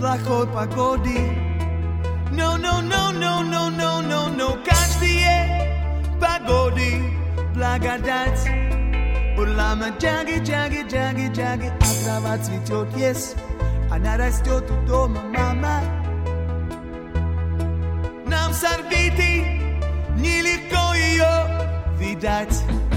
плохой погоды. No, no, no, no, no, no, no, no. Каждые погоды благодать. Улама джаги, джаги, джаги, джаги. А трава цветет, yes. Она растет у дома, мама. Нам с орбиты нелегко ее видать.